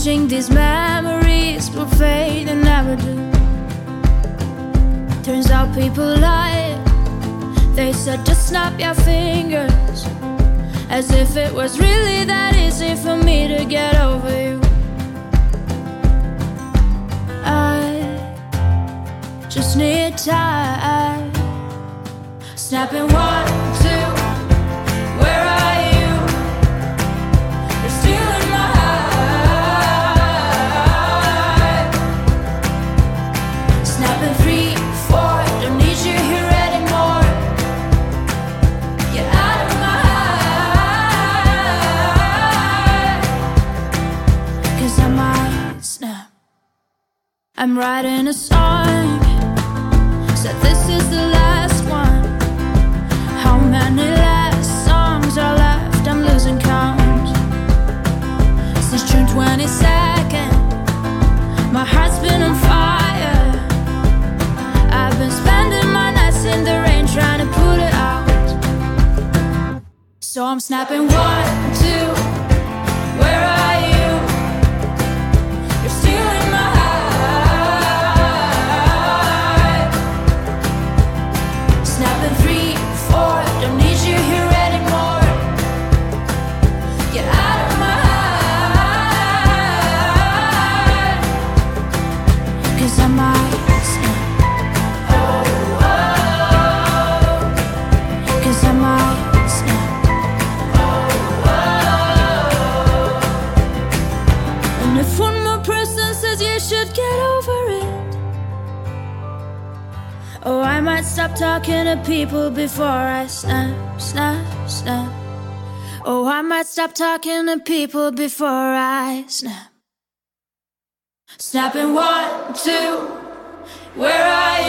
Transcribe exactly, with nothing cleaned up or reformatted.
wishing these memories will fade and never do. Turns out people lie. They said just snap your fingers, as if it was really that easy for me to get over you. I just need time. Snapping one, two, where are you? You're still in my heart. Snapping three, four, don't need you here anymore. Get out of my heart, 'cause I might snap. I'm writing a song, said this is the last one. How many last songs are left? I'm losing count. Since June twenty-second, my heart's been on fire. I've been spending my nights in the rain trying to put it out. So I'm snapping one, two, where are you? You're still in my heart. Snapping three, four, don't need you here anymore. Get out of my heart, 'cause I might snap. Oh, oh, 'cause I might snap. Oh, oh. And if one more person says you should get over it, oh, I might stop talking to people before I snap, snap, snap. Oh, I might stop talking to people before I snap. Snapping one, two, where are